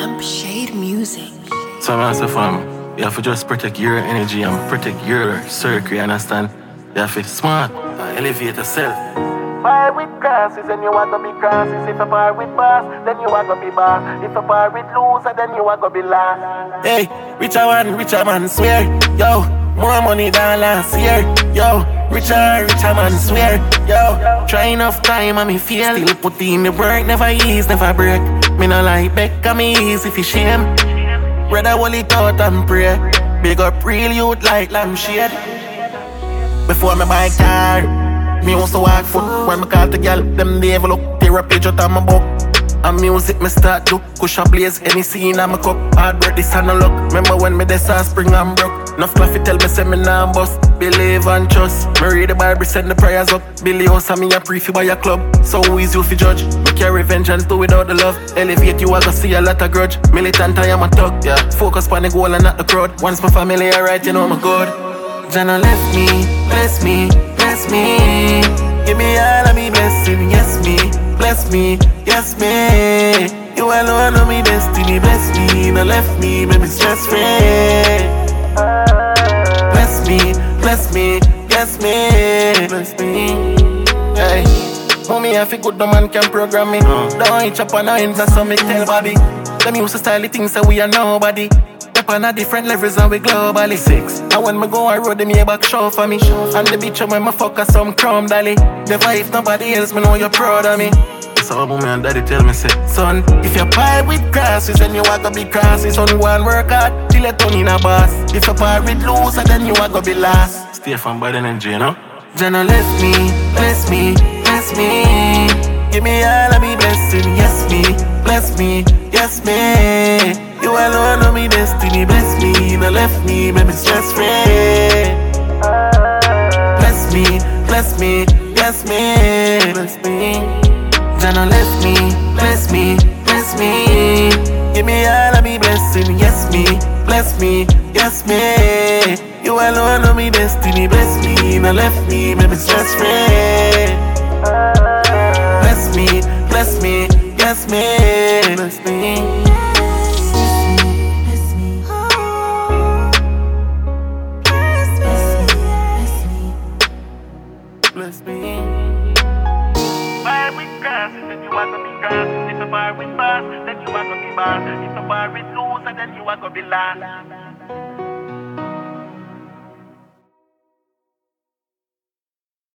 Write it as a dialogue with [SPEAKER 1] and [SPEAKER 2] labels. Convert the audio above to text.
[SPEAKER 1] Lampshade Music.
[SPEAKER 2] So I'm also you have to just protect your energy and protect your circle, you understand? You have to be smart and elevate yourself.
[SPEAKER 3] Fire with crosses, then you are gonna be crosses. If you fire with boss, then you are gonna be boss. If you fire with loser, then you are gonna be last. Hey, richer man, swear, yo, more money than last year, yo. Richer man, swear, yo. Try enough time and me feel. Still put in the work, never ease, never break. Me no like back, and me easy for shame. Brother, hold it out and pray. Big up real youth like lampshade. Before me buy car, me used to walk foot. When me call the girl, them never look. Tear a page out of my book. And music me start do. Kush a blaze, any scene on my cup. Hard work, this and no luck. Remember when me this spring and broke. Enough coffee tell me say me nah bust. Believe and trust. Me read the Bible, send the prayers up. Billy house and me a pre fi buy a club. So who is you fi judge? Me carry vengeance, do without the love. Elevate you, I go see a lot of grudge. Militant, I am a thug, yeah. Focus on the goal and not the crowd. Once my family alright, you know me good. Jana left me, bless me, bless me. Give me all of me blessing, yes me, bless me, yes me. You alone know me destiny, bless me, no left me, baby stress free. Bless me, bless me, bless me, bless me. Hey, homie, I feel good, no man can program me. Don't hitch up on no ends, so me tell Bobby. Them used to style the things that we are nobody. Up on a different levels and we globally. Six. And when me go on road, them here back show for me. And the bitch when me fuck her some chrome dolly. Never if nobody else, me know you're proud of me. So me and daddy tell me say, son, if you pie with crosses, then you are gonna be crosses. Son, go and work hard, till you turn in a boss. If you pie with loser, then you are gonna be last.
[SPEAKER 2] Stay from bad energy, you know?
[SPEAKER 3] Jana left me, bless me, bless me. Give me all of me blessing, yes me, bless me, yes me. You alone know me destiny, bless me, no left me, baby stress free. Bless me, bless me, bless me, bless me. Jana left me, bless me, bless me. Give me all of me blessing, yes me, bless me, yes me. You alone know me destiny, bless me, no left me, baby stress free. Bless me, bless me, bless me, bless me. Bless me. Fire with crosses, then you are gonna be crosses. If you fire with boss, then you are gonna be boss. If you fire with loser, then you are gonna be last.